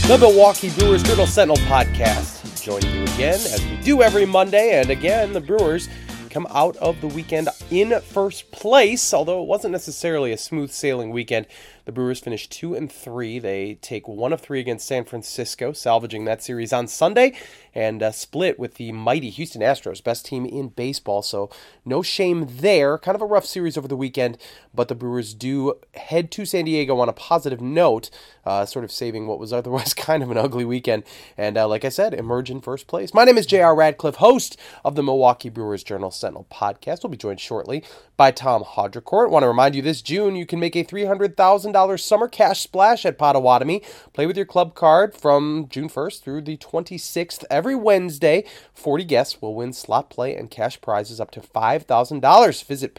The Milwaukee Brewers Journal Sentinel podcast, joining you again as we do every Monday. And again, the Brewers come out of the weekend in first place, although it wasn't necessarily a smooth sailing weekend. The Brewers finished 2-3. They take 1 of 3 against San Francisco, salvaging that series on Sunday, and split with the mighty Houston Astros, best team in baseball. So no shame there. Kind of a rough series over the weekend, but the Brewers do head to San Diego on a positive note, sort of saving what was otherwise kind of an ugly weekend. And like I said, emerge in first place. My name is J.R. Radcliffe, host of the Milwaukee Brewers Journal Sentinel podcast. We'll be joined shortly by Tom Haudricourt. I want to remind you, this June, you can make a $300,000 summer cash splash at Potawatomi. Play with your club card from June 1st through the 26th. Every Wednesday, 40 guests will win slot play and cash prizes up to $5,000. Visit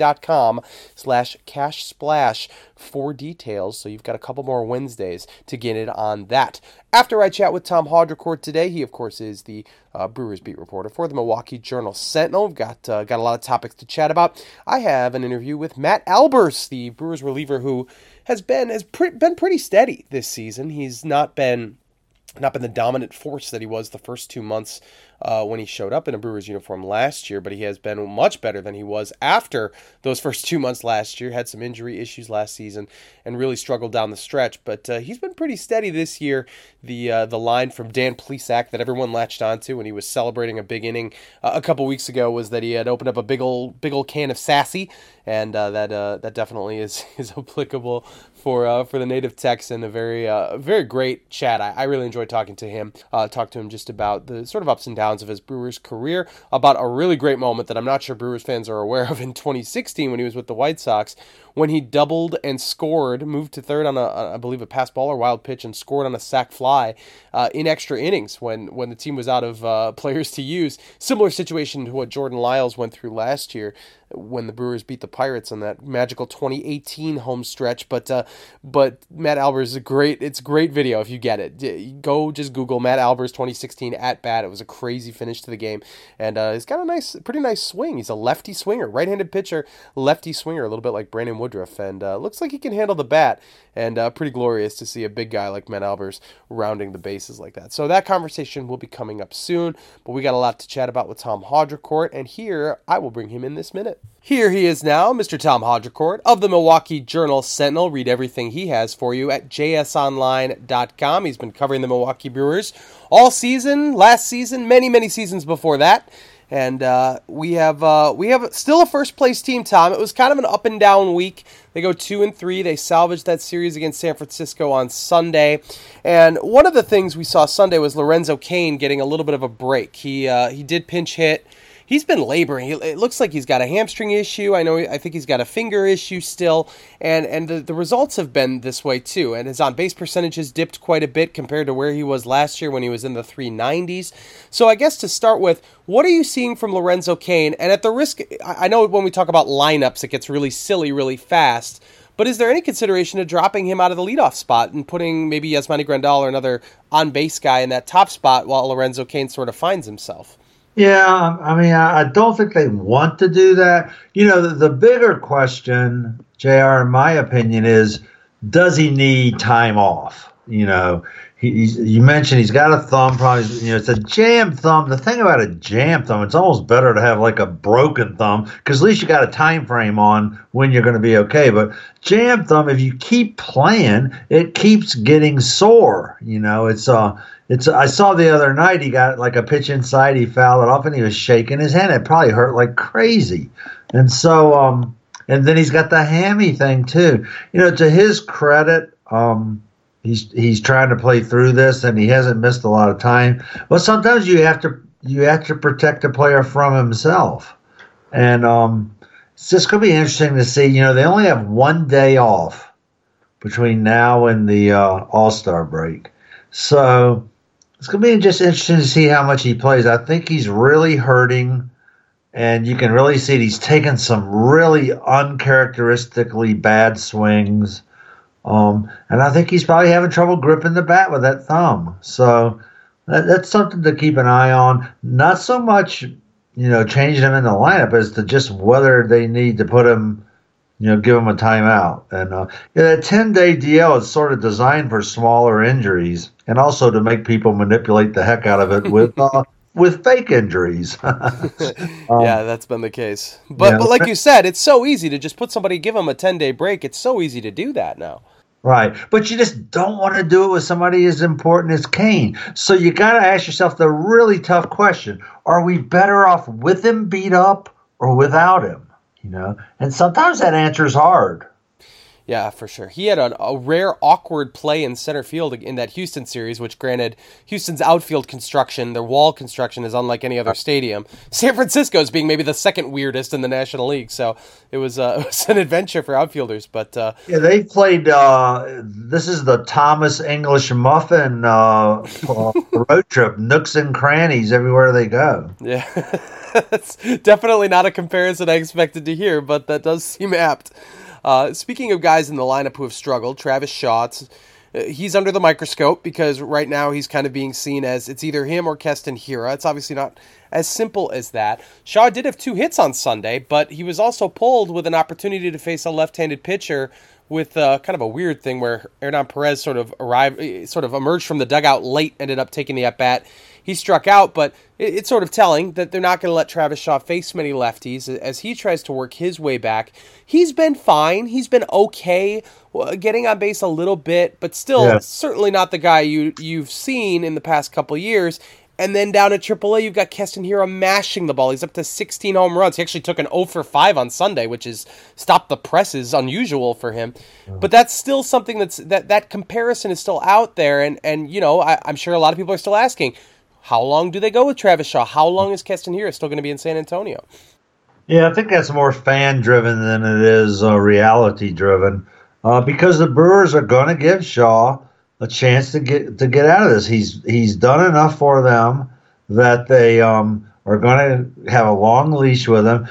paysbig.com/cash splash for details. So you've got a couple more Wednesdays to get it on that. After I chat with Tom Haudricourt today, he of course is the Brewers beat reporter for the Milwaukee Journal Sentinel. We've got a lot of topics to chat about. I have an interview with Matt Albers, the Brewers reliever who has been pretty steady this season. He's not been the dominant force that he was the first 2 months when he showed up in a Brewers uniform last year, but he has been much better than he was after those first 2 months last year. Had some injury issues last season and really struggled down the stretch, but he's been pretty steady this year. The line from Dan Plesac that everyone latched onto when he was celebrating a big inning a couple weeks ago was that he had opened up a big old can of sassy, and that definitely is applicable for the native Texan. A very great chat. I really enjoyed talking to him. Talked to him just about the sort of ups and downs of his Brewers career, about a really great moment that I'm not sure Brewers fans are aware of in 2016 when he was with the White Sox, when he doubled and scored, moved to third on I believe a pass ball or wild pitch, and scored on a sac fly in extra innings when the team was out of players to use. Similar situation to what Jordan Lyles went through last year when the Brewers beat the Pirates on that magical 2018 home stretch. But Matt Albers is it's a great video if you get it. Go just Google Matt Albers 2016 at bat. It was a crazy finish to the game, and he's got a pretty nice swing. He's a lefty swinger, right-handed pitcher, lefty swinger, a little bit like Brandon Woodruff, and looks like he can handle the bat, and pretty glorious to see a big guy like Matt Albers rounding the bases like that. So that conversation will be coming up soon, but we got a lot to chat about with Tom Haudricourt, and here I will bring him in this minute. Here he is now, Mr. Tom Haudricourt of the Milwaukee Journal Sentinel. Read everything he has for you at jsonline.com. He's been covering the Milwaukee Brewers all season, last season, many seasons before that. And we have still a first place team, Tom. It was kind of an up and down week. They go 2-3. They salvaged that series against San Francisco on Sunday. And one of the things we saw Sunday was Lorenzo Cain getting a little bit of a break. He did pinch hit. He's been laboring. It looks like he's got a hamstring issue. I think he's got a finger issue still. And the results have been this way too. And his on-base percentage has dipped quite a bit compared to where he was last year when he was in the 390s. So I guess to start with, what are you seeing from Lorenzo Cain? And at the risk, I know when we talk about lineups, it gets really silly really fast. But is there any consideration to dropping him out of the leadoff spot and putting maybe Yasmani Grandal or another on-base guy in that top spot while Lorenzo Cain sort of finds himself? Yeah, I mean, I don't think they want to do that. You know, the bigger question, JR, in my opinion, is does he need time off? You know, you mentioned he's got a thumb, probably, it's a jammed thumb. The thing about a jammed thumb, it's almost better to have like a broken thumb because at least you got a time frame on when you're going to be okay. But jammed thumb, if you keep playing, it keeps getting sore. You know, I saw the other night he got like a pitch inside, he fouled it off, and he was shaking his hand. It probably hurt like crazy. And so, and then he's got the hammy thing too. You know, to his credit, he's trying to play through this, and he hasn't missed a lot of time. But sometimes you have to protect a player from himself, and it's just going to be interesting to see. You know, they only have 1 day off between now and the All-Star break, so it's going to be just interesting to see how much he plays. I think he's really hurting, and you can really see he's taken some really uncharacteristically bad swings. And I think he's probably having trouble gripping the bat with that thumb. So that's something to keep an eye on. Not so much, changing him in the lineup as to just whether they need to put him, give him a timeout. And that 10-day DL is sort of designed for smaller injuries and also to make people manipulate the heck out of it with fake injuries. Yeah, that's been the case. But like you said, it's so easy to just put somebody, give them a 10-day break. It's so easy to do that now. Right. But you just don't want to do it with somebody as important as Kane. So you got to ask yourself the really tough question. Are we better off with him beat up or without him? And sometimes that answer is hard. Yeah, for sure. He had a rare awkward play in center field in that Houston series, which granted, Houston's outfield construction, their wall construction is unlike any other stadium. San Francisco's being maybe the second weirdest in the National League, so it was an adventure for outfielders. But they played, this is the Thomas English Muffin road trip, nooks and crannies everywhere they go. Yeah, that's definitely not a comparison I expected to hear, but that does seem apt. Speaking of guys in the lineup who have struggled, Travis Shaw, he's under the microscope because right now he's kind of being seen as it's either him or Keston Hiura. It's obviously not as simple as that. Shaw did have 2 hits on Sunday, but he was also pulled with an opportunity to face a left-handed pitcher with kind of a weird thing where Hernan Perez sort of emerged from the dugout late, ended up taking the at-bat. He struck out, but it's sort of telling that they're not going to let Travis Shaw face many lefties as he tries to work his way back. He's been fine. He's been okay, getting on base a little bit, but still certainly not the guy you've seen in the past couple years. And then down at AAA, you've got Keston Hiura mashing the ball. He's up to 16 home runs. He actually took an 0 for 5 on Sunday, which is stop the press is unusual for him. But that's still something that comparison is still out there. And I'm sure a lot of people are still asking, how long do they go with Travis Shaw? How long is Keston Hiura still going to be in San Antonio? Yeah, I think that's more fan-driven than it is reality-driven because the Brewers are going to give Shaw a chance to get out of this. He's done enough for them that they are going to have a long leash with him.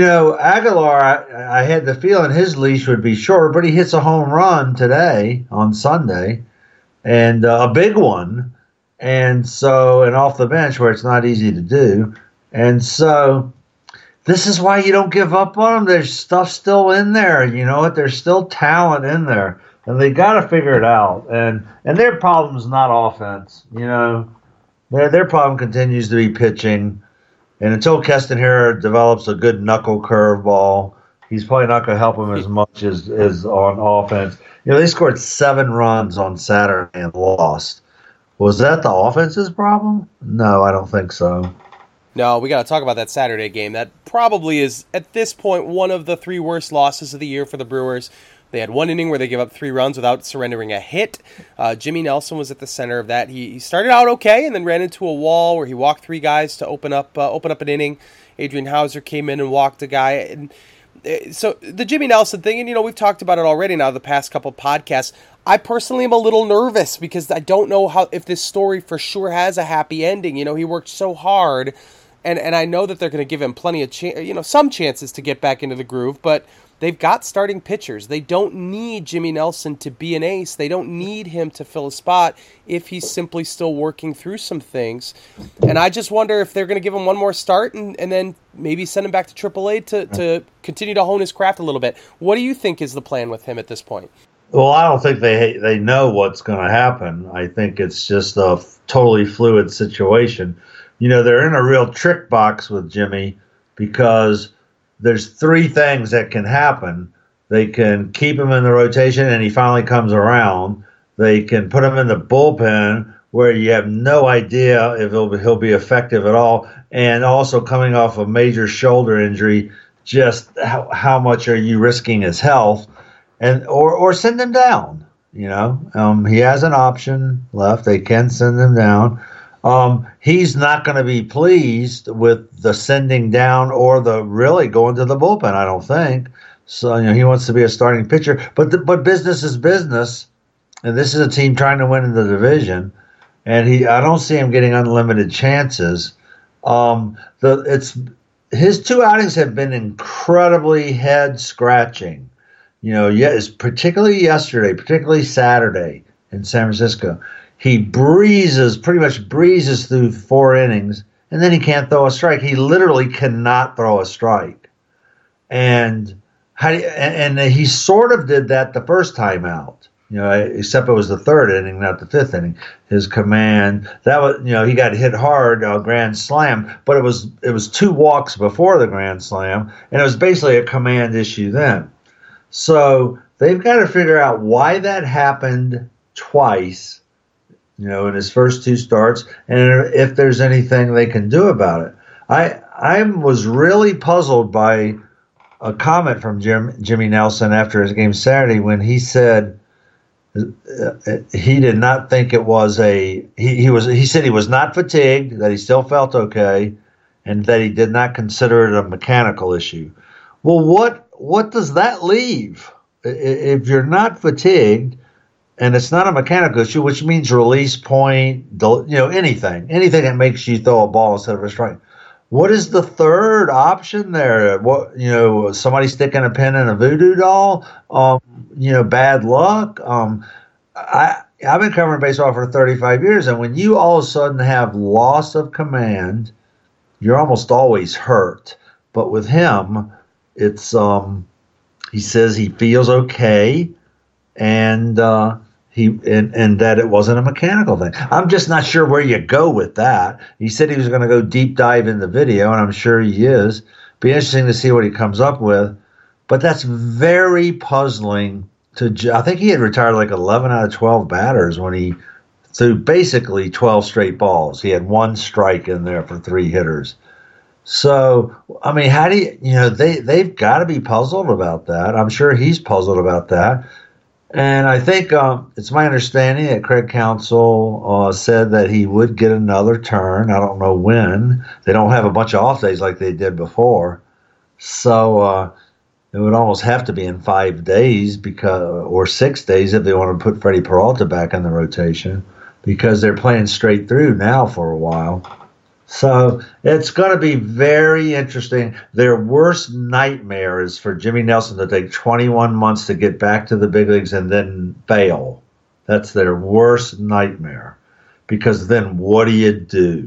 Aguilar, I had the feeling his leash would be shorter, but he hits a home run today on Sunday, and a big one. And off the bench where it's not easy to do. And so this is why you don't give up on them. There's stuff still in there. You know what? There's still talent in there. And they got to figure it out. And their problem's not offense. Their problem continues to be pitching. And until Keston Hiura develops a good knuckle curveball, he's probably not going to help him as much as on offense. They scored 7 runs on Saturday and lost. Was that the offense's problem? No, I don't think so. No, we got to talk about that Saturday game. That probably is, at this point, one of the 3 worst losses of the year for the Brewers. They had 1 inning where they gave up 3 runs without surrendering a hit. Jimmy Nelson was at the center of that. He started out okay and then ran into a wall where he walked 3 guys to open up an inning. Adrian Hauser came in and walked a guy. And so the Jimmy Nelson thing, and we've talked about it already now the past couple podcasts. I personally am a little nervous because I don't know if this story for sure has a happy ending. He worked so hard, and I know that they're going to give him plenty of some chances to get back into the groove, but they've got starting pitchers. They don't need Jimmy Nelson to be an ace. They don't need him to fill a spot if he's simply still working through some things. And I just wonder if they're going to give him one more start and then maybe send him back to AAA to continue to hone his craft a little bit. What do you think is the plan with him at this point? Well, I don't think they know what's going to happen. I think it's just a totally fluid situation. They're in a real trick box with Jimmy because there's 3 things that can happen. They can keep him in the rotation and he finally comes around. They can put him in the bullpen where you have no idea if he'll be effective at all. And also coming off a major shoulder injury, just how much are you risking his health? And or send him down. He has an option left. They can send him down. He's not going to be pleased with the sending down or the really going to the bullpen, I don't think. So he wants to be a starting pitcher. But business is business, and this is a team trying to win in the division. And I don't see him getting unlimited chances. His 2 outings have been incredibly head scratching. Particularly yesterday, particularly Saturday in San Francisco. He pretty much breezes through 4 innings, and then he can't throw a strike. He literally cannot throw a strike. And and he sort of did that the first time out, except it was the third inning, not the fifth inning. His command, that was, he got hit hard, grand slam, but it was 2 walks before the grand slam, and it was basically a command issue then. So they've got to figure out why that happened twice, in his first 2 starts, and if there's anything they can do about it. I was really puzzled by a comment from Jimmy Nelson after his game Saturday when he said he did not think it was he said he was not fatigued, that he still felt okay, and that he did not consider it a mechanical issue. Well, what does that leave? If you're not fatigued and it's not a mechanical issue, which means release point, anything that makes you throw a ball instead of a strike. What is the third option there? What, somebody sticking a pin in a voodoo doll? Bad luck. I've been covering baseball for 35 years, and when you all of a sudden have loss of command, you're almost always hurt. But with him, it's he says he feels okay, and and that it wasn't a mechanical thing. I'm just not sure where you go with that. He said he was going to go deep dive in the video, and I'm sure he is. Be interesting to see what he comes up with. But that's very puzzling. I think he had retired like 11 out of 12 batters when he threw basically 12 straight balls. He had 1 strike in there for 3 hitters. So, I mean, how do you, they've got to be puzzled about that. I'm sure he's puzzled about that. And I think it's my understanding that Craig Counsell said that he would get another turn. I don't know when. They don't have a bunch of off days like they did before. So it would almost have to be in 5 days or 6 days if they want to put Freddie Peralta back in the rotation, because they're playing straight through now for a while. So it's going to be very interesting. Their worst nightmare is for Jimmy Nelson to take 21 months to get back to the big leagues and then fail. That's their worst nightmare, because then what do you do,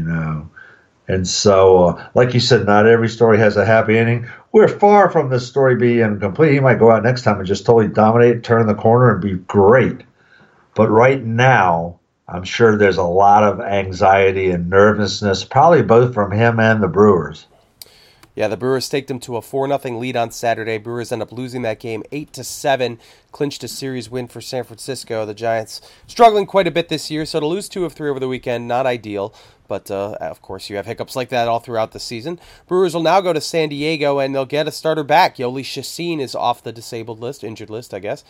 And so, like you said, not every story has a happy ending. We're far from this story being complete. He might go out next time and just totally dominate, turn the corner, and be great. But right now, I'm sure there's a lot of anxiety and nervousness, probably both from him and the Brewers. Yeah, the Brewers staked him to a 4-0 lead on Saturday. Brewers end up losing that game 8-7, clinched a series win for San Francisco. The Giants struggling quite a bit this year, so to lose 2 of 3 over the weekend, not ideal. But, of course, you have hiccups like that all throughout the season. Brewers will now go to San Diego, and they'll get a starter back. Yoli Chacin is off the disabled list, injured list, I guess,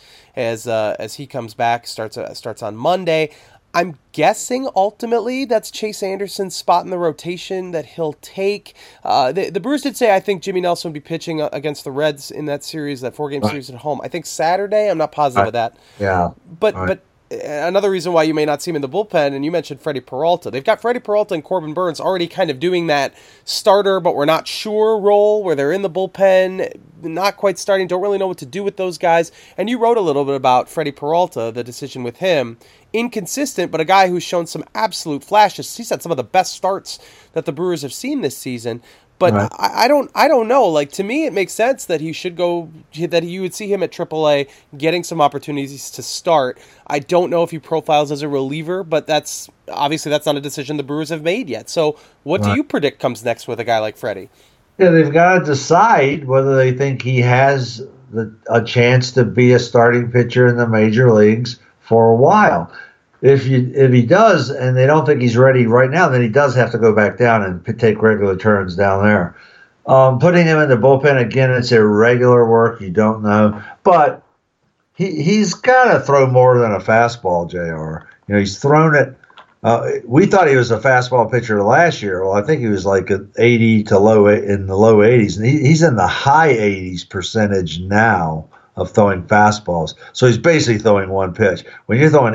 as he comes back, starts on Monday. I'm guessing ultimately that's Chase Anderson's spot in the rotation that he'll take. The Brewers did say I think Jimmy Nelson would be pitching against the Reds in that series, that 4-game series at home. I think Saturday. I'm not positive of that. Yeah. But another reason why you may not see him in the bullpen, and you mentioned Freddie Peralta. They've got Freddie Peralta and Corbin Burns already kind of doing that starter, but we're not sure role where they're in the bullpen, not quite starting, don't really know what to do with those guys. And you wrote a little bit about Freddie Peralta, the decision with him. Inconsistent, but a guy who's shown some absolute flashes. He's had some of the best starts that the Brewers have seen this season. But right. I don't know. Like, to me, it makes sense that he should go, that you would see him at AAA getting some opportunities to start. I don't know if he profiles as a reliever, but that's not a decision the Brewers have made yet. So what do you predict comes next with a guy like Freddie? Yeah, they've got to decide whether they think he has a chance to be a starting pitcher in the major leagues for a while. If he does, and they don't think he's ready right now, then he does have to go back down and take regular turns down there. Putting him in the bullpen, again, it's irregular work. You don't know. But he's got to throw more than a fastball, JR. He's thrown it. We thought he was a fastball pitcher last year. Well, I think he was like 80 to in the low 80s. And he's in the high 80s percentage now of throwing fastballs. So he's basically throwing one pitch. When you're throwing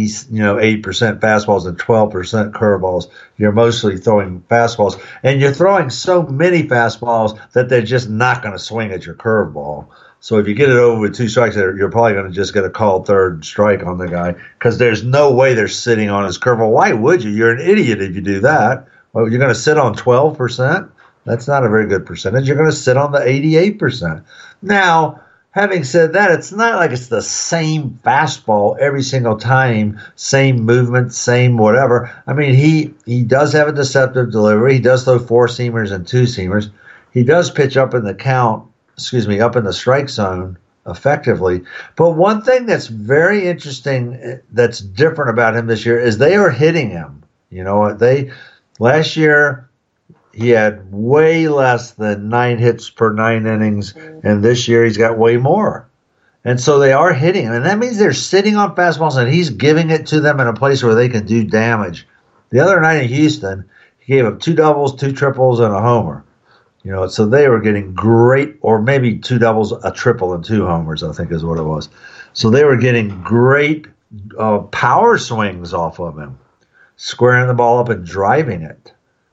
8% fastballs and 12% curveballs, you're mostly throwing fastballs. And you're throwing so many fastballs that they're just not going to swing at your curveball. So if you get it over with 2 strikes, you're probably going to just get a called third strike on the guy, because there's no way they're sitting on his curveball. Why would you? You're an idiot if you do that. Well, you're going to sit on 12%? That's not a very good percentage. You're going to sit on the 88%. Now, having said that, it's not like it's the same fastball every single time, same movement, same whatever. I mean, he does have a deceptive delivery. He does throw four seamers and two seamers. He does pitch up in the up in the strike zone effectively. But one thing that's very interesting that's different about him this year is they are hitting him. You know, last year he had way less than 9 hits per 9 innings, and this year he's got way more. And so they are hitting him, and that means they're sitting on fastballs, and he's giving it to them in a place where they can do damage. The other night in Houston, he gave up 2 doubles, 2 triples, and a homer. You know, so they were getting great, or maybe 2 doubles, a triple, and 2 homers, I think is what it was. So they were getting great power swings off of him, squaring the ball up and driving it.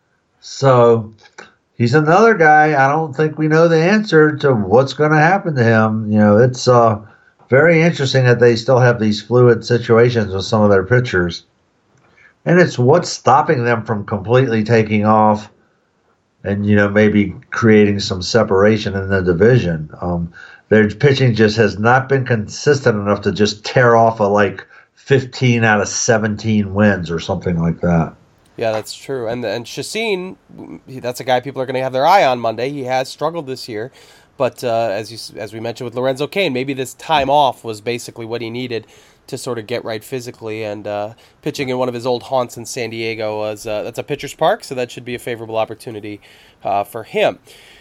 So he's another guy. I don't think we know the answer to what's going to happen to him. You know, it's very interesting that they still have these fluid situations with some of their pitchers. And it's what's stopping them from completely taking off and, you know, maybe creating some separation in the division. Their pitching just has not been consistent enough to just tear off a 15 out of 17 wins or something like that. Yeah, that's true. And Chacin, that's a guy people are going to have their eye on Monday. He has struggled this year. But as we mentioned with Lorenzo Cain, maybe this time off was basically what he needed to sort of get right physically. And pitching in one of his old haunts in San Diego that's a pitcher's park, so that should be a favorable opportunity for him.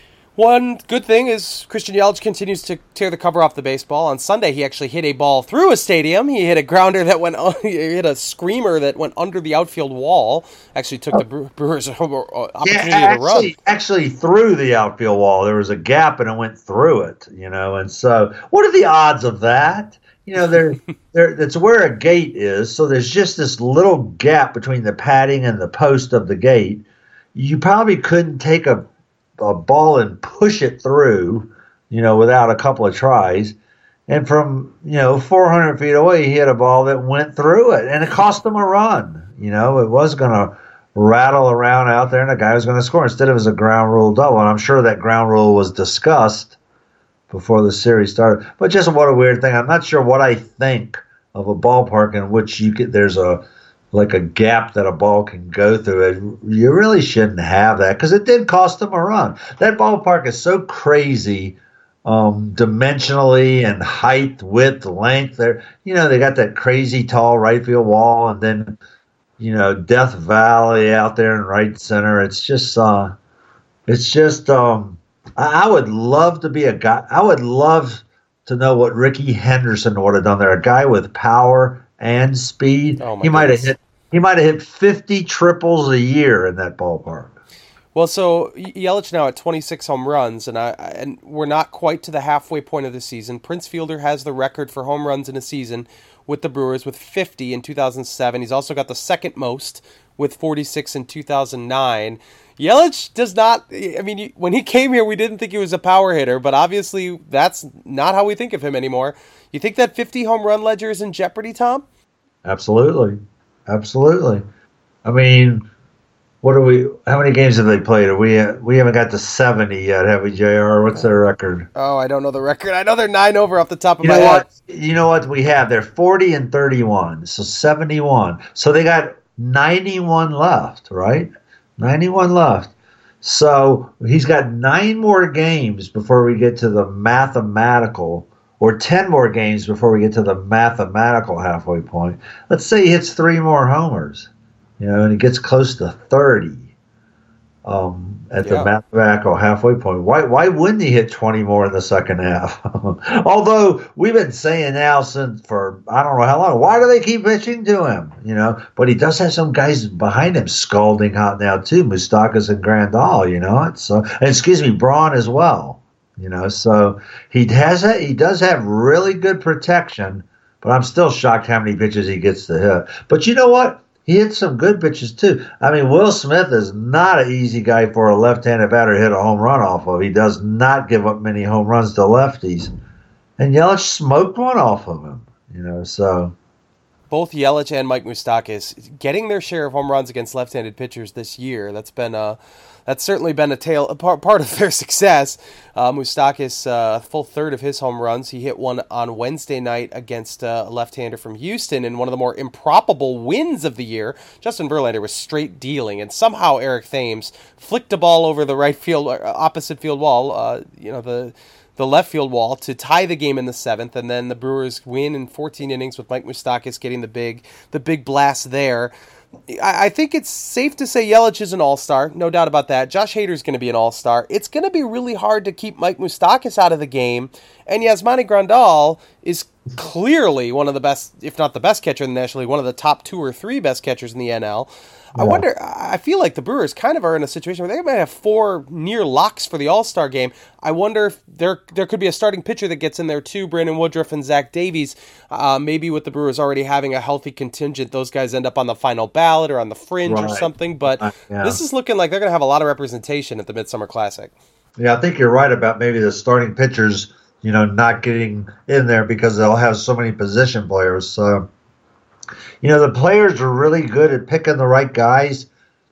One good thing is Christian Yelich continues to tear the cover off the baseball. On Sunday, he actually hit a ball through a stadium. He hit a grounder that he hit a screamer that went under the outfield wall. Actually took the Brewers opportunity to run. Actually through the outfield wall. There was a gap and it went through it, you know. And so what are the odds of that? You know, that's where a gate is. So there's just this little gap between the padding and the post of the gate. You probably couldn't take a ball and push it through, you know, without a couple of tries. And from, 400 feet away, he hit a ball that went through it, and it cost him a run. You know, it was going to rattle around out there, and the guy was going to score. Instead, it was a ground rule double, and I'm sure that ground rule was discussed before the series started. But just what a weird thing. I'm not sure what I think of a ballpark in which there's a gap that a ball can go through it. You really shouldn't have that because it did cost them a run. That ballpark is so crazy dimensionally and height, width, length. They got that crazy tall right field wall and then, Death Valley out there in right center. It's just I would love to be a guy. I would love to know what Ricky Henderson would have done there. A guy with power and speed. Oh, he might have hit 50 triples a year in that ballpark. Well, so Yelich now at 26 home runs, and we're not quite to the halfway point of the season. Prince Fielder has the record for home runs in a season with the Brewers with 50 in 2007. He's also got the second most with 46 in 2009. Yelich does not, when he came here, we didn't think he was a power hitter, but obviously that's not how we think of him anymore. You think that 50 home run ledger is in jeopardy, Tom? Absolutely. I mean, how many games have they played? We haven't got to 70 yet, have we, JR? What's their record? Oh, I don't know the record. I know they're 9 over off the top of my head. You know what we have? They're 40 and 31, so 71. So they got 91 left, right? 91 left. So he's got 9 more games before we get to the mathematical, or 10 more games before we get to the mathematical halfway point. Let's say he hits 3 more homers, and he gets close to 30 at the mathematical halfway point. Why wouldn't he hit 20 more in the second half? Although we've been saying now for I don't know how long, why do they keep pitching to him? But he does have some guys behind him scalding hot now too, Moustakas and Grandal, Braun as well. So he does have really good protection, but I'm still shocked how many pitches he gets to hit. But you know what? He hits some good pitches too. Will Smith is not an easy guy for a left-handed batter to hit a home run off of. He does not give up many home runs to lefties. And Yelich smoked one off of him, so. both Yelich and Mike Moustakas getting their share of home runs against left-handed pitchers this year. That's certainly been a part of their success. Moustakas, a full third of his home runs. He hit one on Wednesday night against a left-hander from Houston in one of the more improbable wins of the year. Justin Verlander was straight dealing, and somehow Eric Thames flicked a ball over the right field, opposite field wall, the left field wall to tie the game in the seventh, and then the Brewers win in 14 innings with Mike Moustakas getting the big blast there. I think it's safe to say Yelich is an all-star, no doubt about that. Josh Hader's going to be an all-star. It's going to be really hard to keep Mike Moustakas out of the game, and Yasmani Grandal is clearly one of the best, if not the best catcher in the National League, one of the top 2 or 3 best catchers in the NL. Yeah. I feel like the Brewers kind of are in a situation where they might have 4 near locks for the All-Star game. I wonder if there could be a starting pitcher that gets in there too, Brandon Woodruff and Zach Davies. Maybe with the Brewers already having a healthy contingent, those guys end up on the final ballot or on the fringe or something. But This is looking like they're going to have a lot of representation at the Midsummer Classic. Yeah, I think you're right about maybe the starting pitchers, not getting in there because they'll have so many position players. So, the players are really good at picking the right guys.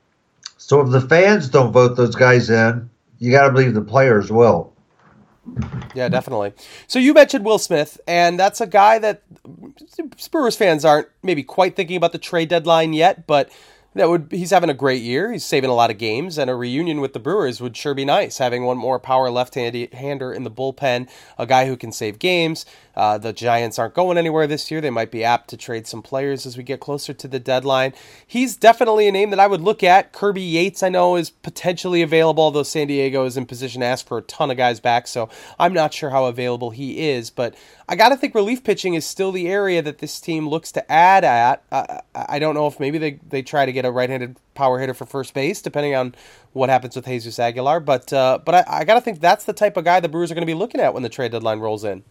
So if the fans don't vote those guys in, you got to believe the players will. Yeah, definitely. So you mentioned Will Smith, and that's a guy that Brewers fans aren't maybe quite thinking about the trade deadline yet, but he's having a great year. He's saving a lot of games, and a reunion with the Brewers would sure be nice. Having one more power left-hander in the bullpen, a guy who can save games. The Giants aren't going anywhere this year. They might be apt to trade some players as we get closer to the deadline. He's definitely a name that I would look at. Kirby Yates, I know, is potentially available, although San Diego is in position to ask for a ton of guys back, so I'm not sure how available he is. But I got to think relief pitching is still the area that this team looks to add at. I don't know if maybe they try to get a right-handed power hitter for first base, depending on what happens with Jesus Aguilar. But I got to think that's the type of guy the Brewers are going to be looking at when the trade deadline rolls in.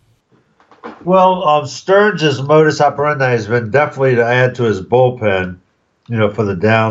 Well, Stearns' modus operandi has been definitely to add to his bullpen, for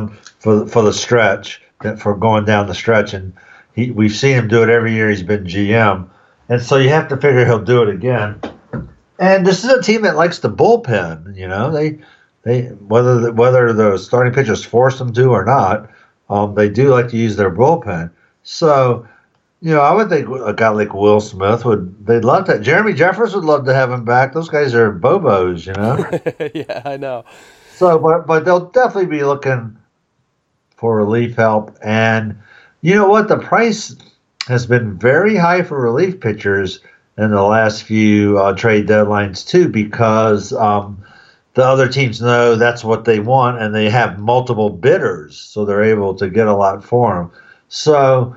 the stretch, for going down the stretch, and we've seen him do it every year he's been GM, and so you have to figure he'll do it again. And this is a team that likes the bullpen. They whether the starting pitchers force them to or not, they do like to use their bullpen. So. I would think a guy like Will Smith they'd love that. Jeremy Jeffress would love to have him back. Those guys are bobos, Yeah, I know. So, but they'll definitely be looking for relief help. And you know what? The price has been very high for relief pitchers in the last few trade deadlines, too, because the other teams know that's what they want, and they have multiple bidders, so they're able to get a lot for them. So,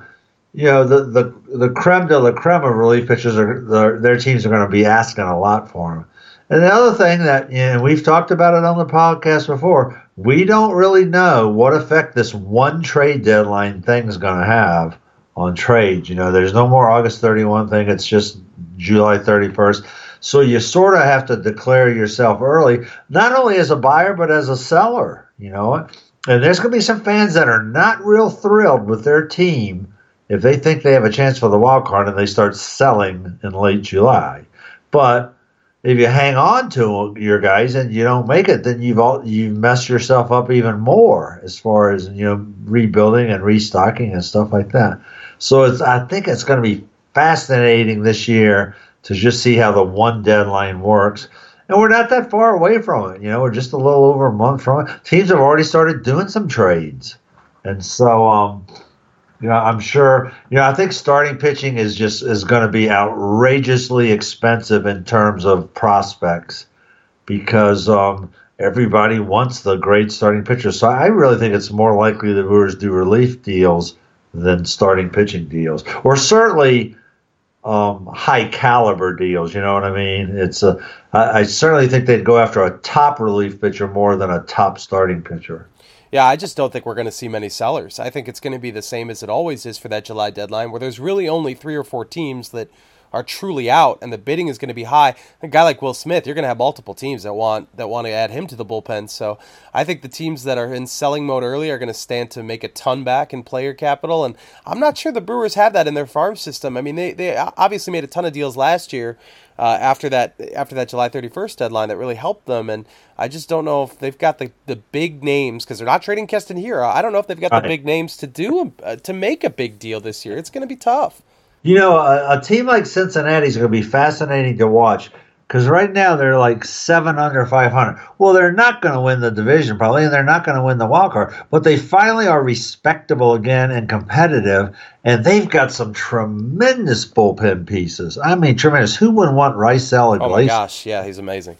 the creme de la creme of relief pitchers their teams are going to be asking a lot for them. And the other thing that we've talked about it on the podcast before, we don't really know what effect this one trade deadline thing is going to have on trades. There's no more August 31 thing; it's just July 31st. So you sort of have to declare yourself early, not only as a buyer but as a seller. And there's going to be some fans that are not real thrilled with their team if they think they have a chance for the wild card and they start selling in late July. But if you hang on to your guys and you don't make it, then you've messed yourself up even more as far as rebuilding and restocking and stuff like that. So I think it's going to be fascinating this year to just see how the one deadline works. And we're not that far away from it. We're just a little over a month from it. Teams have already started doing some trades, and so. I'm sure. I think starting pitching is going to be outrageously expensive in terms of prospects because everybody wants the great starting pitcher. So I really think it's more likely the Brewers do relief deals than starting pitching deals, or certainly high caliber deals. You know what I mean? I certainly think they'd go after a top relief pitcher more than a top starting pitcher. Yeah, I just don't think we're going to see many sellers. I think it's going to be the same as it always is for that July deadline, where there's really only 3 or 4 teams that are truly out and the bidding is going to be high, a guy like Will Smith, you're going to have multiple teams that want to add him to the bullpen. So I think the teams that are in selling mode early are going to stand to make a ton back in player capital, and I'm not sure the Brewers have that in their farm system. I mean, they obviously made a ton of deals last year after that July 31st deadline that really helped them, and I just don't know if they've got the big names, because they're not trading Keston Hiura. I don't know if they've got the big names to make a big deal this year. It's going to be tough. You know, a team like Cincinnati is going to be fascinating to watch, because right now they're like 7 under 500. Well, they're not going to win the division probably, and they're not going to win the wild card, but they finally are respectable again and competitive, and they've got some tremendous bullpen pieces. I mean, tremendous. Who wouldn't want Rysel? Oh my gosh, yeah, he's amazing.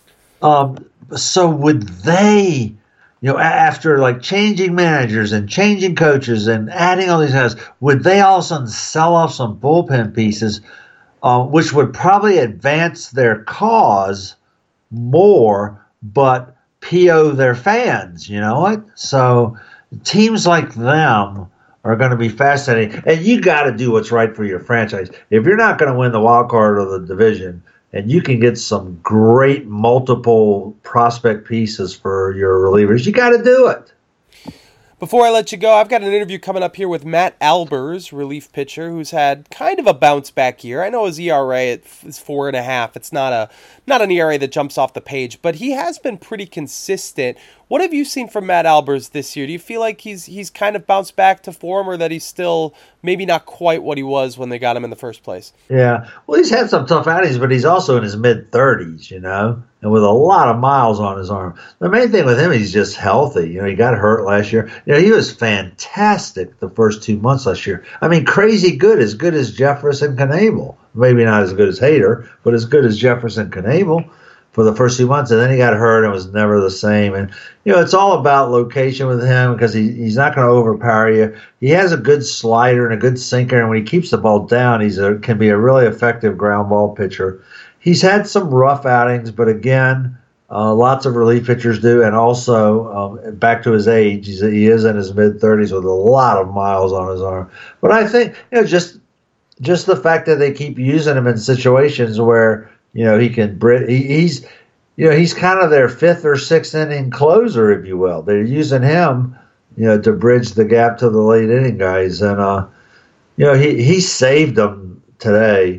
So would they, after like changing managers and changing coaches and adding all these guys, would they all of a sudden sell off some bullpen pieces, which would probably advance their cause more, but PO their fans, you know what? So teams like them are going to be fascinating. And you got to do what's right for your franchise. If you're not going to win the wild card or the division, and you can get some great multiple prospect pieces for your relievers, you got to do it. Before I let you go, I've got an interview coming up here with Matt Albers, relief pitcher, who's had kind of a bounce back year. I know his ERA is 4.5. It's not an ERA that jumps off the page, but he has been pretty consistent. What have you seen from Matt Albers this year? Do you feel like he's kind of bounced back to form, or that he's still maybe not quite what he was when they got him in the first place? Yeah, well, he's had some tough outings, but he's also in his mid-30s, and with a lot of miles on his arm. The main thing with him, he's just healthy. He got hurt last year. He was fantastic the first 2 months last year. I mean, crazy good, as good as Jefferson Knebel. Maybe not as good as Hader, but as good as Jefferson Knebel for the first 2 months, and then he got hurt and was never the same. And it's all about location with him, because he's not going to overpower you. He has a good slider and a good sinker, and when he keeps the ball down, can be a really effective ground ball pitcher. He's had some rough outings, but again, lots of relief pitchers do, and also back to his age, he is in his mid-30s with a lot of miles on his arm. But I think just the fact that they keep using him in situations where he can. He's kind of their 5th or 6th inning closer, if you will. They're using him, to bridge the gap to the late inning guys, and he saved them today.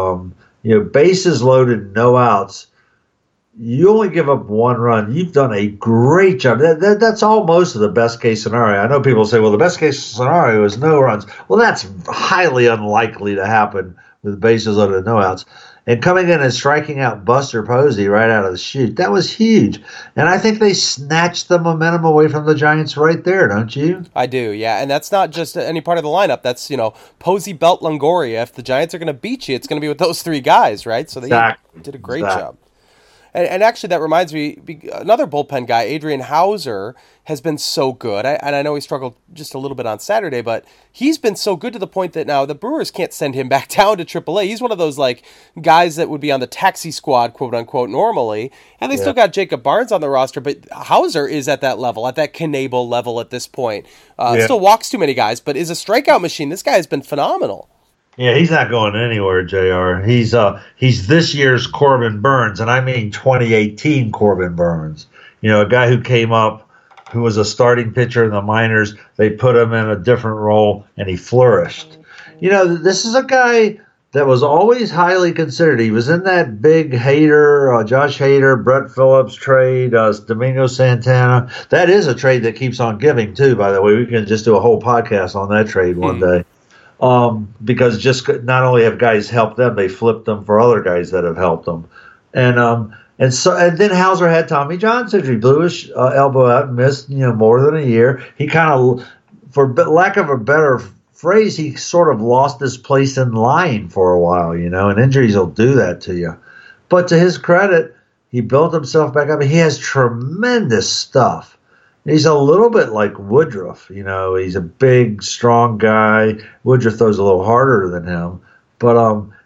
Bases loaded, no outs. You only give up 1 run. You've done a great job. That's almost the best case scenario. I know people say, well, the best case scenario is no runs. Well, that's highly unlikely to happen with bases loaded, no outs. And coming in and striking out Buster Posey right out of the chute, that was huge. And I think they snatched the momentum away from the Giants right there, don't you? I do, yeah. And that's not just any part of the lineup. That's, Posey, Belt, Longoria. If the Giants are going to beat you, it's going to be with those 3 guys, right? So they did a great job. And actually, that reminds me, another bullpen guy, Adrian Hauser, has been so good. And I know he struggled just a little bit on Saturday, but he's been so good to the point that now the Brewers can't send him back down to AAA. He's one of those guys that would be on the taxi squad, quote unquote, normally. And they still got Jacob Barnes on the roster, but Hauser is at that level, at that Knebel level at this point. Still walks too many guys, but is a strikeout machine. This guy has been phenomenal. Yeah, he's not going anywhere, JR. He's this year's Corbin Burns, and I mean 2018 Corbin Burns. A guy who came up, who was a starting pitcher in the minors. They put him in a different role, and he flourished. This is a guy that was always highly considered. He was in that big Josh Hader, Brett Phillips trade, Domingo Santana. That is a trade that keeps on giving, too, by the way. We can just do a whole podcast on that trade one day. Because just not only have guys helped them, they flipped them for other guys that have helped them, and then Hauser had Tommy John surgery, blew his elbow out, and missed more than a year. He kind of, for lack of a better phrase, he sort of lost his place in line for a while, and injuries will do that to you. But to his credit, he built himself back up. He has tremendous stuff. He's a little bit like Woodruff, he's a big, strong guy. Woodruff throws a little harder than him, but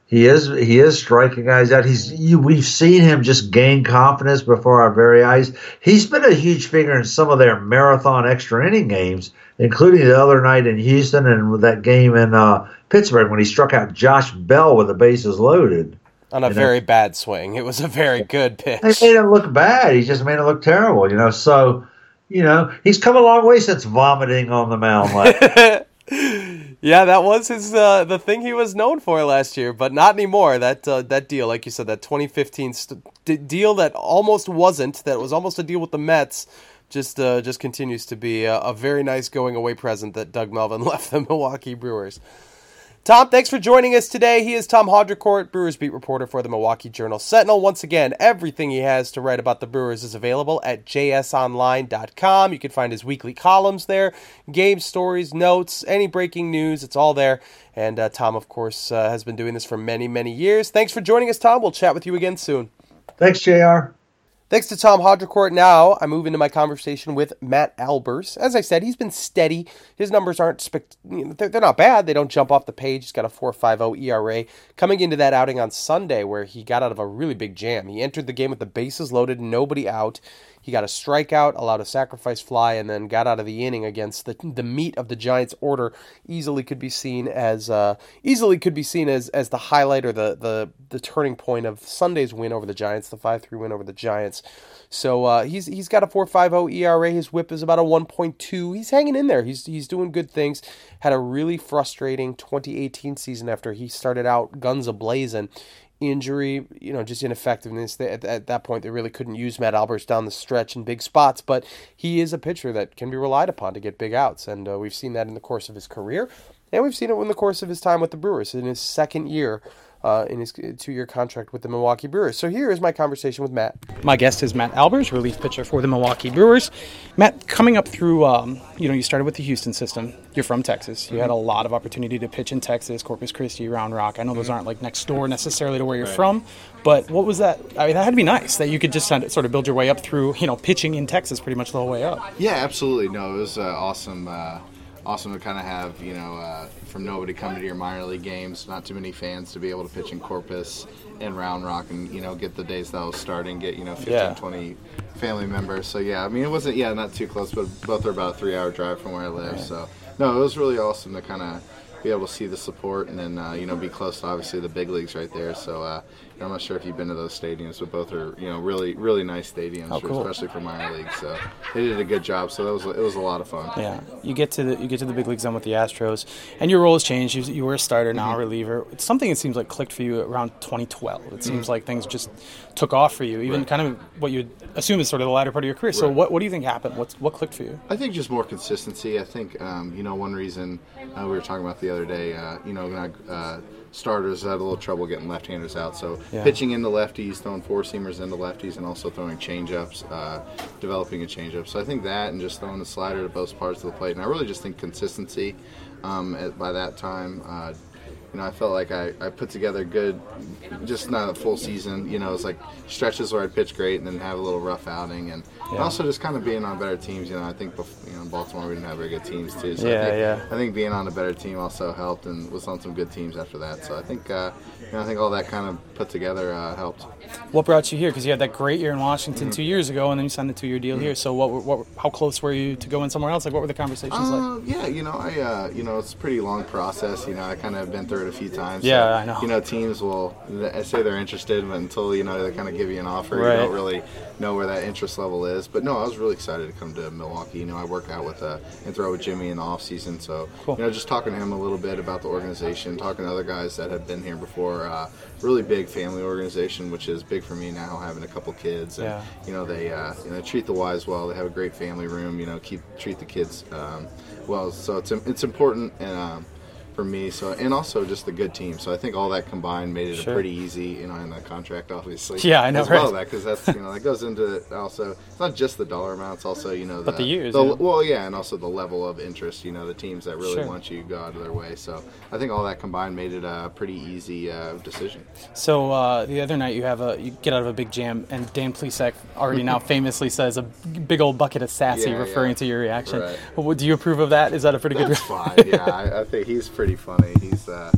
He is striking guys out. We've seen him just gain confidence before our very eyes. He's been a huge figure in some of their marathon extra inning games, including the other night in Houston and with that game in Pittsburgh when he struck out Josh Bell with the bases loaded. On a very bad swing. It was a very good pitch. They made it look bad. He just made it look terrible, So, he's come a long way since vomiting on the mound. Yeah, that was his the thing he was known for last year, but not anymore. That deal, like you said, that 2015 deal that almost wasn't, that was almost a deal with the Mets, just continues to be a very nice going away present that Doug Melvin left the Milwaukee Brewers. Tom, thanks for joining us today. He is Tom Haudricourt, Brewers beat reporter for the Milwaukee Journal-Sentinel. Once again, everything he has to write about the Brewers is available at jsonline.com. You can find his weekly columns there, game stories, notes, any breaking news. It's all there. And Tom, of course, has been doing this for many, many years. Thanks for joining us, Tom. We'll chat with you again soon. Thanks, JR. Thanks to Tom Haudricourt. Now I move into my conversation with Matt Albers. As I said, he's been steady. His numbers aren't they're not bad. They don't jump off the page. He's got a 4.50 ERA. Coming into that outing on Sunday where he got out of a really big jam. He entered the game with the bases loaded, nobody out. He got a strikeout, allowed a sacrifice fly, and then got out of the inning against the meat of the Giants' order. Easily could be seen as the highlight or the turning point of Sunday's win over the Giants, the 5-3 win over the Giants. So he's got a 4.50 ERA. His WHIP is about a 1.2. He's hanging in there. He's doing good things. Had a really frustrating 2018 season after he started out guns a-blazing. Injury, just ineffectiveness. At that point, they really couldn't use Matt Albers down the stretch in big spots, but he is a pitcher that can be relied upon to get big outs, and we've seen that in the course of his career, and we've seen it in the course of his time with the Brewers in his second year in his 2-year contract with the Milwaukee Brewers. So here is my conversation with Matt. My guest is Matt Albers, relief pitcher for the Milwaukee Brewers. Matt, coming up through, you started with the Houston system. You're from Texas. You had a lot of opportunity to pitch in Texas, Corpus Christi, Round Rock. I know those aren't like next door necessarily to where you're from, but what was that? I mean, that had to be nice that you could just sort of build your way up through, pitching in Texas pretty much the whole way up. Yeah, absolutely. No, it was awesome. Awesome to kind of have, from nobody coming to your minor league games, not too many fans to be able to pitch in Corpus and Round Rock and, get the days that I was starting, get, 15, 20 family members. So, yeah, I mean, it wasn't, not too close, but both are about a 3-hour drive from where I live. Right. So, no, it was really awesome to kind of be able to see the support and then, be close to, obviously, the big leagues right there. So, I'm not sure if you've been to those stadiums, but both are, really, really nice stadiums, cool. Especially for minor leagues. So they did a good job. So it was a lot of fun. Yeah, you get to the big leagues then with the Astros, and your role has changed. You were a starter, now a reliever. It's something it seems like clicked for you around 2012. It seems like things just took off for you, even kind of what you'd assume is sort of the latter part of your career. So what do you think happened? What clicked for you? I think just more consistency. I think one reason we were talking about the other day, starters had a little trouble getting left-handers out. So pitching into lefties, throwing four-seamers into lefties, and also throwing change-ups, developing a change-up. So I think that and just throwing the slider to both parts of the plate. And I really just think consistency by that time. I felt like I put together good, just not a full season. It's like stretches where I'd pitch great and then have a little rough outing. And also just kind of being on better teams. I think in Baltimore we didn't have very good teams too. So I think being on a better team also helped and was on some good teams after that. So I think I think all that kind of put together helped. What brought you here? Because you had that great year in Washington 2 years ago, and then you signed the 2-year deal here. So how close were you to going somewhere else? Like, what were the conversations like? Yeah, it's a pretty long process. I kind of been through it a few times. Yeah, so, I know. Teams will say they're interested, but until they kind of give you an offer, you don't really know where that interest level is. But no, I was really excited to come to Milwaukee. I work out and throw with Jimmy in the off season, so cool. Just talking to him a little bit about the organization, talking to other guys that had been here before. Really big family organization, which is big for me now, having a couple kids. And, they treat the wives well. They have a great family room. Treat the kids well. So it's important and. For me, and also just the good team. So I think all that combined made it a pretty easy, in the contract, obviously. Yeah, I know, as well, that because that's that goes into it also. It's not just the dollar amount; it's also but the years. And also the level of interest. The teams that really want you go out of their way. So I think all that combined made it a pretty easy decision. So the other night you get out of a big jam, and Dan Plesac already now famously says a big old bucket of sassy, referring to your reaction. Right. Do you approve of that? Is that a pretty good? That's fine. Yeah, I think he's pretty funny. He's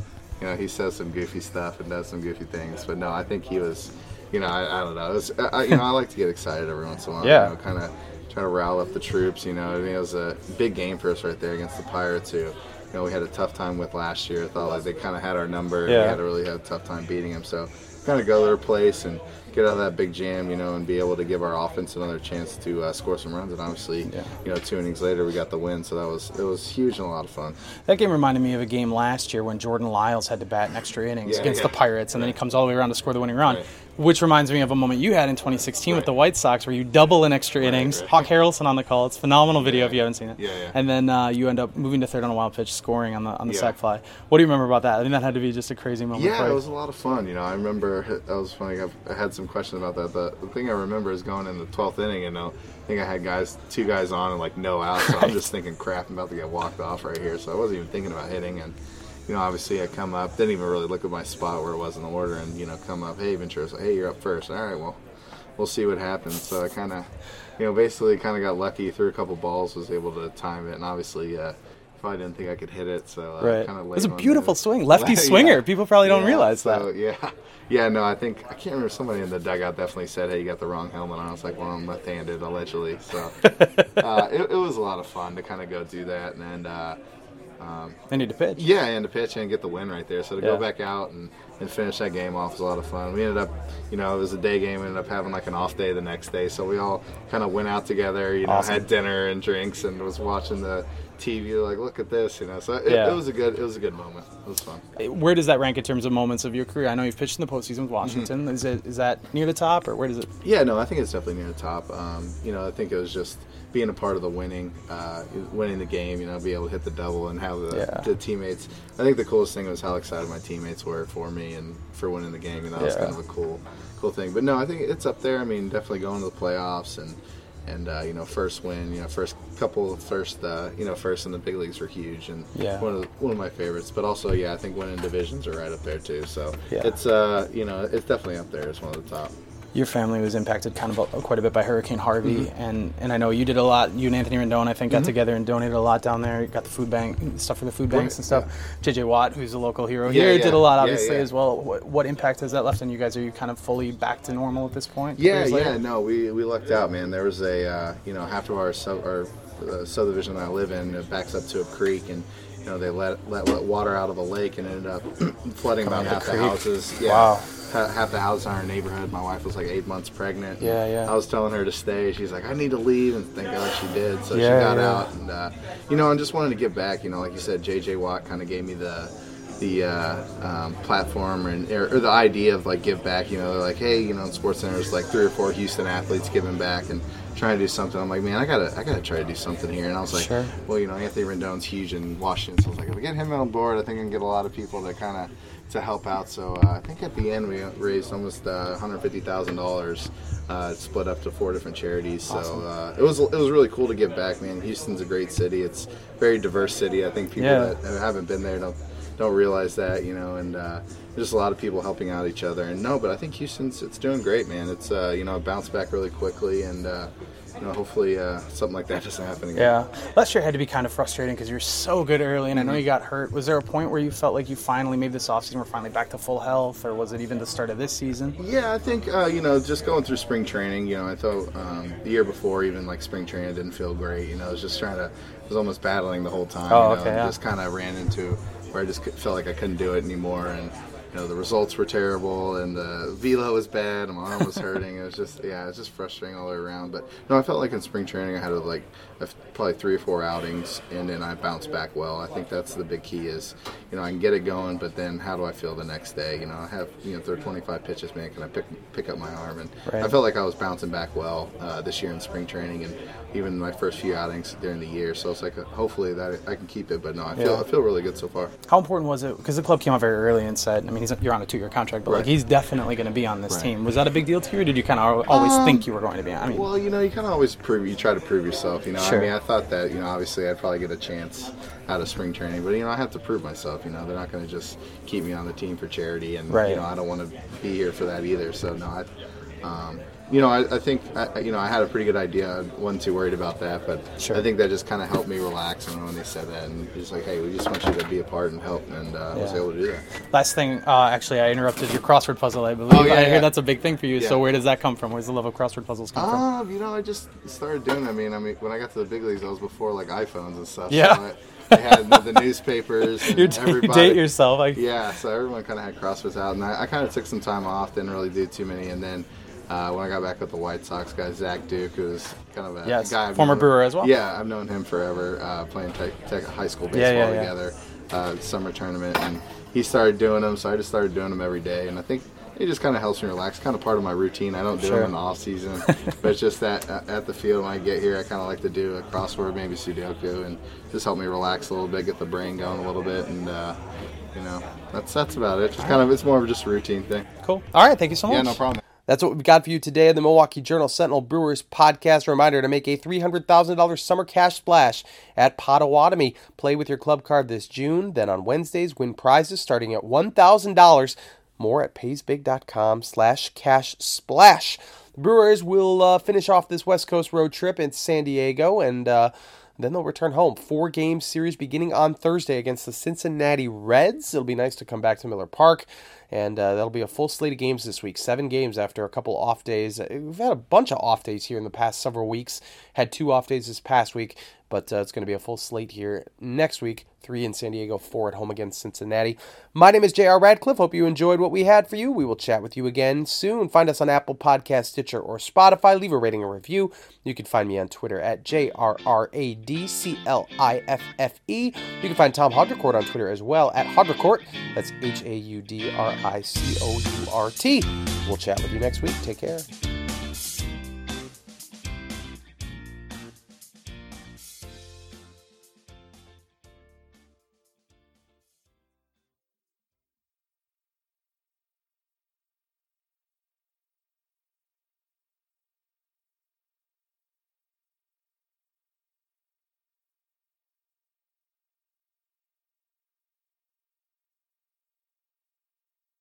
You know, he says some goofy stuff and does some goofy things. But no, I think he was, you know, I don't know. It was, I like to get excited every once in a while. Yeah. You know, kind of try to rile up the troops. You know, I mean, it was a big game for us right there against the Pirates, who, you know, we had a tough time with last year. I thought like they kind of had our number. Yeah. And we had to really have a tough time beating them. So kind of go to their place and get out of that big jam, you know, and be able to give our offense another chance to score some runs. And obviously, you know, 2 innings later, we got the win. So it was huge and a lot of fun. That game reminded me of a game last year when Jordan Lyles had to bat in extra innings against the Pirates, and then he comes all the way around to score the winning run, which reminds me of a moment you had in 2016 with the White Sox where you double in extra innings. Hawk Harrelson on the call. It's a phenomenal video if you haven't seen it. And then you end up moving to third on a wild pitch, scoring on the sac fly. What do you remember about that? I think that had to be just a crazy moment. Yeah, it was a lot of fun. You know, I remember that was funny. I had some questions about that. The thing I remember is going in the 12th inning, and I think I had 2 guys on and like no out, so I'm just thinking, crap, I'm about to get walked off right here. So I wasn't even thinking about hitting, and you know, obviously I come up, didn't even really look at my spot where it was in the order, and you know, come up, hey Ventura, like, hey, you're up first. All right, well, we'll see what happens. So I kind of, you know, basically kind of got lucky, threw a couple balls, was able to time it, and obviously. I didn't think I could hit it, so kind of late. It was a beautiful swing, lefty swinger. People probably don't realize that. Yeah, no, I can't remember. Somebody in the dugout definitely said, "Hey, you got the wrong helmet on." I was like, "Well, I'm left-handed, allegedly." So it was a lot of fun to kind of go do that, and they need to pitch. Yeah, and to pitch and get the win right there. So to go back out and finish that game off was a lot of fun. We ended up, you know, it was a day game. We ended up having like an off day the next day, so we all kind of went out together. You know, had dinner and drinks, and was watching the TV, like, look at this, you know. So it was a good moment. It was fun. Where does that rank in terms of moments of your career? I know you've pitched in the postseason with Washington. Is that near the top, or where does it? Yeah, no, I think it's definitely near the top. You know, I think it was just being a part of the winning the game. You know, be able to hit the double and have the teammates. I think the coolest thing was how excited my teammates were for me and for winning the game. You know, that was kind of a cool thing. But no, I think it's up there. I mean, definitely going to the playoffs and you know, first win, you know, first in the big leagues were huge, and one of my favorites. But also, I think winning divisions are right up there too. So it's you know, it's definitely up there as one of the top. Your family was impacted kind of quite a bit by Hurricane Harvey, and I know you did a lot. You and Anthony Rendon, I think, got together and donated a lot down there. You got the food bank stuff for the food banks and stuff. JJ Watt, who's a local hero here, did a lot obviously as well. What impact has that left on you guys? Are you kind of fully back to normal at this point? No, we lucked out, man. There was a you know, half of our subdivision I live in, it backs up to a creek, and you know, they let water out of a lake and ended up flooding about half the houses. Wow. Half the houses in our neighborhood. My wife was like 8 months pregnant. I was telling her to stay. She's like, I need to leave, and thank God she did. So she got out, and you know, and just wanted to give back. You know, like you said, JJ Watt kind of gave me the platform or the idea of like give back. You know, they're like, hey, you know, in Sports Center, there's like 3 or 4 Houston athletes giving back and trying to do something. I'm like, man, I gotta try to do something here. And I was like, well, you know, Anthony Rendon's huge in Washington, so I was like, if we get him on board, I think I can get a lot of people to help out. So I think at the end we raised almost $150,000, split up to 4 different charities. So it was really cool to give back, man. Houston's a great city. It's a very diverse city. I think people that haven't been there don't realize that, you know, and just a lot of people helping out each other. And no, but I think Houston's doing great, man. It's you know, bounced back really quickly, and you know, hopefully something like that doesn't happen again. Yeah, last year had to be kind of frustrating because you were so good early, and I know you got hurt. Was there a point where you felt like you finally, maybe this offseason, were finally back to full health, or was it even the start of this season? Yeah, I think you know, just going through spring training, you know, I thought the year before, even like spring training didn't feel great. You know, I was just I was almost battling the whole time. Just kind of ran into where I just felt like I couldn't do it anymore, and you know, the results were terrible, and the velo was bad, and my arm was hurting. It was just, it's just frustrating all the way around. But no, I felt like in spring training I had like probably 3 or 4 outings, and then I bounced back well. I think that's the big key is, you know, I can get it going, but then how do I feel the next day? You know, I have, you know, if there are 25 pitches, man, can I pick up my arm? And I felt like I was bouncing back well this year in spring training, and even my first few outings during the year. So it's like, hopefully that I can keep it. But no, I feel really good so far. How important was it? Because the club came out very early and said, I mean, you're on a 2-year contract, but like, he's definitely going to be on this team. Was that a big deal to you, or did you kind of always think you were going to be on? I mean, well, you know, you kind of always try to prove yourself. You know, I mean, I thought that, you know, obviously I'd probably get a chance out of spring training, but you know, I have to prove myself. You know, they're not going to just keep me on the team for charity, and you know, I don't want to be here for that either. So no, I think I had a pretty good idea. I wasn't too worried about that, but Sure. I think that just kind of helped me relax. When they said that, and just like, hey, we just want you to be a part and help, and I was able to do that. Last thing, actually, I interrupted your crossword puzzle, I believe. Oh, yeah, I hear yeah. that's a big thing for you. Yeah. So where does that come from? Where's the love of crossword puzzles come from? I just started doing it. I mean, when I got to the big leagues, I was before like iPhones and stuff. Yeah. So I had the newspapers. And You everybody, date yourself. Yeah, so everyone kind of had crosswords out, and I kind of took some time off, didn't really do too many, and then when I got back with the White Sox guy, Zach Duke, who was kind of a guy. Former Brewer as well. Yeah, I've known him forever, playing high school baseball together, summer tournament, and he started doing them, so I just started doing them every day, and I think it just kind of helps me relax. Kind of part of my routine. I don't do them in the off season, but it's just that at the field when I get here, I kind of like to do a crossword, maybe Sudoku, and just help me relax a little bit, get the brain going a little bit, and that's about it. Just it's more of just a routine thing. Cool. All right, thank you so much. Yeah, no problem. That's what we've got for you today on the Milwaukee Journal Sentinel Brewers podcast. A reminder to make a $300,000 summer cash splash at Potawatomi. Play with your club card this June. Then on Wednesdays, win prizes starting at $1,000. More at paysbig.com/cash splash. The Brewers will finish off this West Coast road trip in San Diego, and then they'll return home. 4-game series beginning on Thursday against the Cincinnati Reds. It'll be nice to come back to Miller Park, and that'll be a full slate of games this week. 7 games after a couple off days. We've had a bunch of off days here in the past several weeks. Had 2 off days this past week, but it's going to be a full slate here next week. 3 in San Diego, 4 at home against Cincinnati. My name is J.R. Radcliffe. Hope you enjoyed what we had for you. We will chat with you again soon. Find us on Apple Podcasts, Stitcher, or Spotify. Leave a rating and review. You can find me on Twitter at JRRADCLIFFE. You can find Tom Haudricourt on Twitter as well at Haudricourt. That's HAUDRICOURT. We'll chat with you next week. Take care.